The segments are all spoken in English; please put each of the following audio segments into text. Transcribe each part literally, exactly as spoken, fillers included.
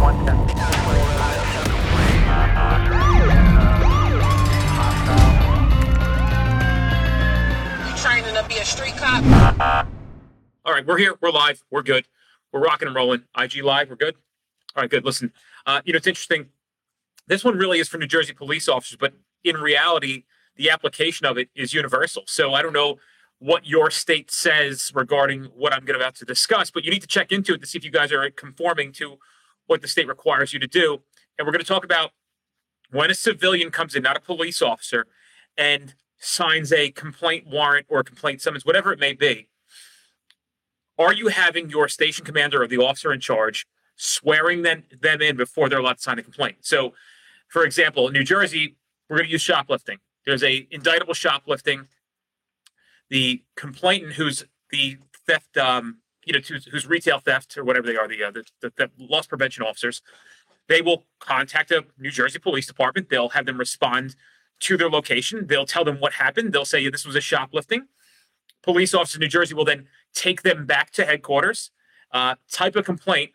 Training to be a street cop. All right, we're here. We're live. We're good. We're rocking and rolling. I G Live. We're good. All right, good. Listen, uh, you know, it's interesting. This one really is for New Jersey police officers, but in reality, the application of it is universal. So I don't know what your state says regarding what I'm about to discuss, but you need to check into it to see if you guys are conforming to what the state requires you to do. And we're going to talk about when a civilian comes in, not a police officer, and signs a complaint warrant or a complaint summons, whatever it may be. Are you having your station commander or the officer in charge swearing them, them in before they're allowed to sign a complaint? So, for example, in New Jersey, we're going to use shoplifting. There's a indictable shoplifting. The complainant, who's the theft, um, you know, who's, who's retail theft or whatever they are, the, uh, the, the, the loss prevention officers, they will contact a New Jersey Police Department. They'll have them respond to their location. They'll tell them what happened. They'll say, yeah, this was a shoplifting. Police officers in New Jersey will then take them back to headquarters, uh, type a complaint.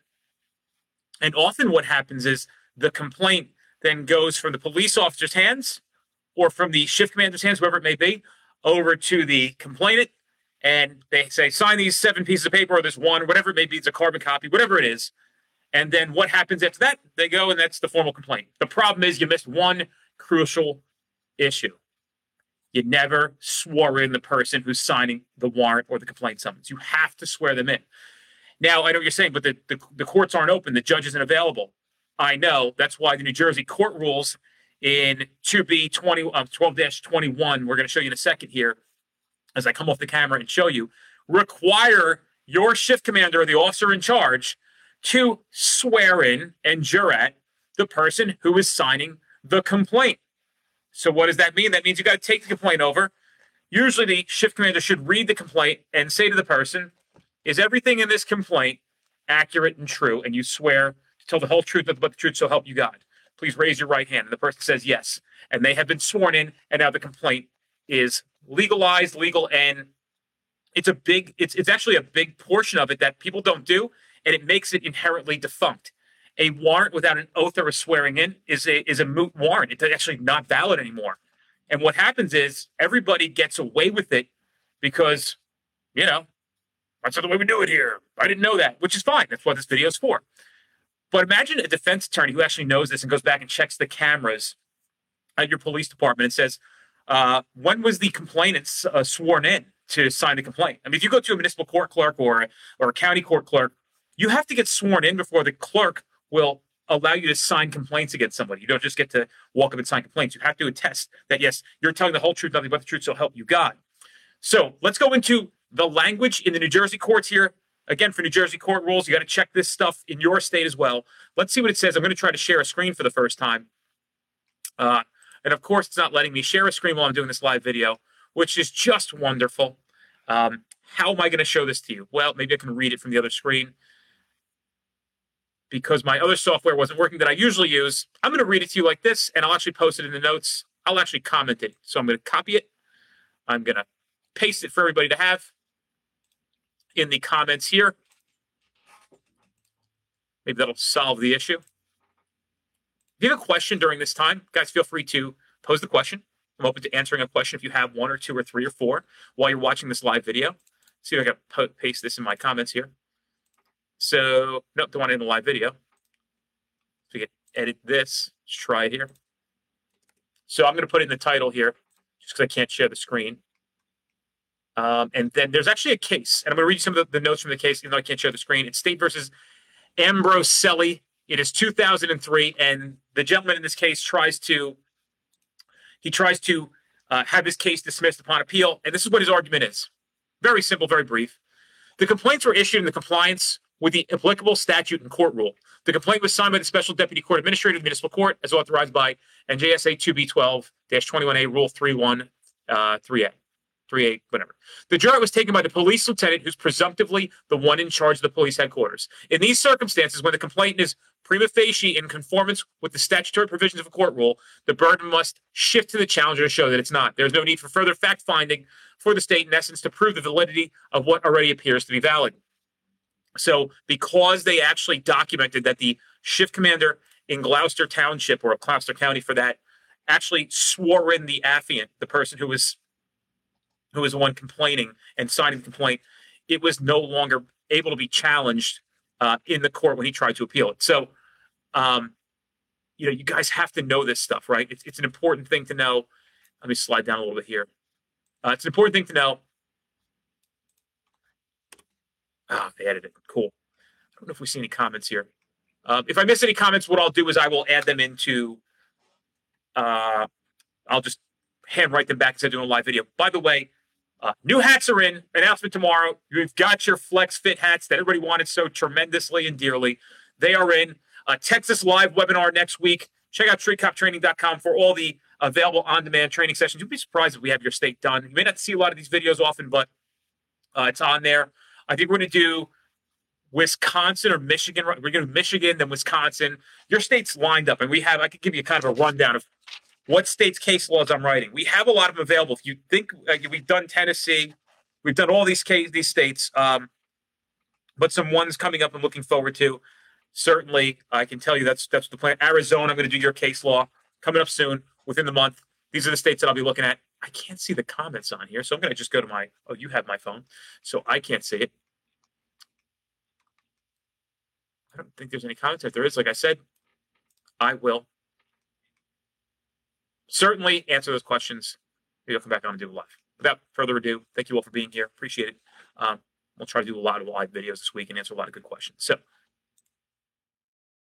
And often what happens is the complaint then goes from the police officer's hands or from the shift commander's hands, whoever it may be, over to the complainant. And they say, sign these seven pieces of paper or this one, or whatever it may be. It's a carbon copy, whatever it is. And then what happens after that? They go, and that's the formal complaint. The problem is you missed one crucial issue. You never swore in the person who's signing the warrant or the complaint summons. You have to swear them in. Now, I know what you're saying, but the, the, the courts aren't open. The judge isn't available. I know. That's why the New Jersey court rules in two B twelve dash twenty-one, we're going to show you in a second here, as I come off the camera and show you, require your shift commander or the officer in charge to swear in and jurat the person who is signing the complaint. So what does that mean? That means you got to take the complaint over. Usually the shift commander should read the complaint and say to the person, is everything in this complaint accurate and true? And you swear to tell the whole truth, but the truth, so help you God. Please raise your right hand. And the person says yes. And they have been sworn in, and now the complaint is legalized, legal, and it's a big, it's it's actually a big portion of it that people don't do, and it makes it inherently defunct. A warrant without an oath or a swearing in is a is a moot warrant. It's actually not valid anymore. And what happens is everybody gets away with it because, you know, that's not the way we do it here. I didn't know that, which is fine. That's what this video is for. But imagine a defense attorney who actually knows this and goes back and checks the cameras at your police department and says, uh, when was the complainant uh, sworn in to sign the complaint? I mean, if you go to a municipal court clerk or, or a county court clerk, you have to get sworn in before the clerk will allow you to sign complaints against somebody. You don't just get to walk up and sign complaints. You have to attest that, yes, you're telling the whole truth, nothing but the truth, so help you God. So let's go into the language in the New Jersey courts here. Again, for New Jersey court rules, you got to check this stuff in your state as well. Let's see what it says. I'm going to try to share a screen for the first time. Uh, and of course, it's not letting me share a screen while I'm doing this live video, which is just wonderful. Um, how am I going to show this to you? Well, maybe I can read it from the other screen. Because my other software wasn't working that I usually use, I'm going to read it to you like this, and I'll actually post it in the notes. I'll actually comment it. So I'm going to copy it. I'm going to paste it for everybody to have in the comments here. Maybe that'll solve the issue. If you have a question during this time, guys, feel free to pose the question. I'm open to answering a question if you have one or two or three or four while you're watching this live video. See if I can paste this in my comments here. So, nope, don't want it in the live video. So we can edit this. Let's try it here. So I'm going to put it in the title here, just because I can't share the screen. Um, and then there's actually a case, and I'm going to read you some of the, the notes from the case, even though I can't share the screen. It's State versus Ambroselli. It is two thousand three, and the gentleman in this case tries to, he tries to uh, have his case dismissed upon appeal, and this is what his argument is. Very simple, very brief. The complaints were issued in the compliance with the applicable statute and court rule. The complaint was signed by the Special Deputy Court Administrator of the Municipal Court as authorized by N J S A two B twelve dash twenty-one A Rule three one three A. three eight, whatever. The jurat was taken by the police lieutenant, who's presumptively the one in charge of the police headquarters. In these circumstances, when the complainant is prima facie in conformance with the statutory provisions of a court rule, the burden must shift to the challenger to show that it's not. There's no need for further fact-finding for the state, in essence, to prove the validity of what already appears to be valid. So because they actually documented that the shift commander in Gloucester Township, or Gloucester County for that, actually swore in the affiant, the person who was who was the one complaining and signing the complaint, it was no longer able to be challenged uh, in the court when he tried to appeal it. So, um, you know, you guys have to know this stuff, right? It's, it's an important thing to know. Let me slide down a little bit here. Uh, it's an important thing to know. Ah, they added it. Cool. I don't know if we see any comments here. Uh, if I miss any comments, what I'll do is I will add them into, uh, I'll just handwrite them back instead of doing a live video. By the way, uh, new hats are in. Announcement tomorrow. You've got your Flex Fit hats that everybody wanted so tremendously and dearly. They are in. Uh, Texas Live webinar next week. Check out street cop training dot com for all the available on-demand training sessions. You'll be surprised if we have your state done. You may not see a lot of these videos often, but uh, it's on there. I think we're going to do Wisconsin or Michigan. We're going to do Michigan, then Wisconsin. Your state's lined up, and we have, I could give you kind of a rundown of what state's case laws I'm writing. We have a lot of them available. If you think uh, we've done Tennessee, we've done all these case, these states, um, but some ones coming up I'm looking forward to. Certainly, I can tell you that's that's the plan. Arizona, I'm going to do your case law coming up soon within the month. These are the states that I'll be looking at. I can't see the comments on here, so I'm going to just go to my, oh, you have my phone, so I can't see it. I don't think there's any comments. If there is, like I said, I will certainly answer those questions. Maybe I'll come back on and do it live. Without further ado, thank you all for being here. Appreciate it. Um, we'll try to do a lot of live videos this week and answer a lot of good questions. So